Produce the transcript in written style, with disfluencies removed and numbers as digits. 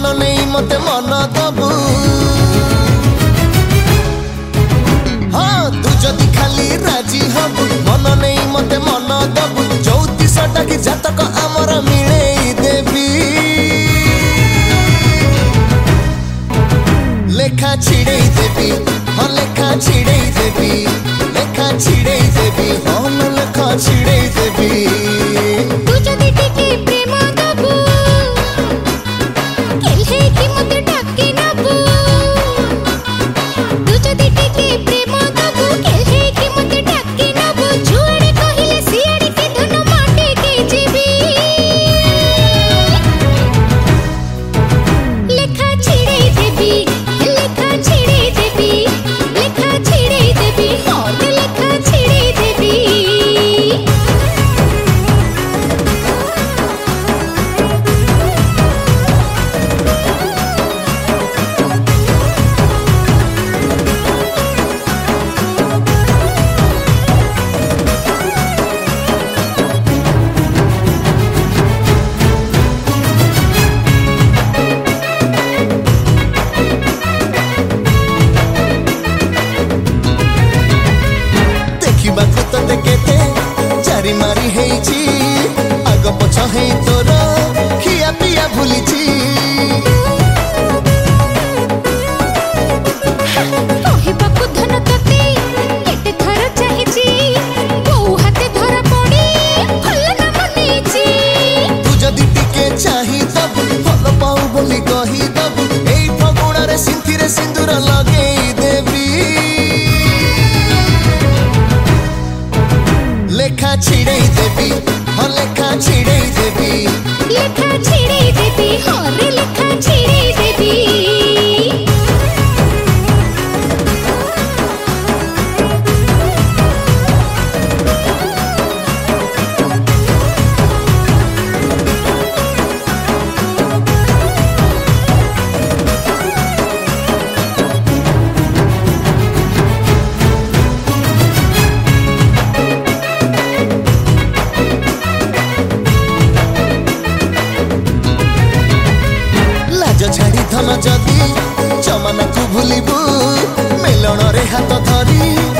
मन नहीं मते मन दबू। हाँ तू जदि खाली राजी हबू मन नहीं मते मन दबू। 34टा की जातक आमर मिले देवी लेखा छिड़े देवी। हाँ लेखा छिड़े देवी लेखा छिड़े देवी। हाँ मैं लेखा छिड़े देवी। तू जदि टिके प्रेम दबू केल्हे कि मते डाकी नबू। तू जदि टिके प्रेम दबू केल्हे कि मते डाकी नबू। जुआड़े कहिले सियाड़े के धन माटे के जीवी लेखा छिड़े देवी लेखा छिड़े देवी लेखा छिड़े देवी। हाँ लेखा छिड़े देवी। केते चारी मारी हेची आग पछ हे तोर खिया पिया भूलिची। कहबाकू धन तते केते थर चाहिची बो हाथे धरा पड़ी फल ना मनेची। तू जदि टिके चाही दबू फल पाऊ बोली कही दबू। एई फगुणा रे सिंथी रे सिंदूर लगेई देवी लेखा छिड़े देवी। हाँ लेखा छिड़े देवी लेखा छिड़े देवी। हाँ रे लेखा छिड़े देवी। छाड़ी धन जदि जमाना को भूलिबू मिलन रे हाथ धरी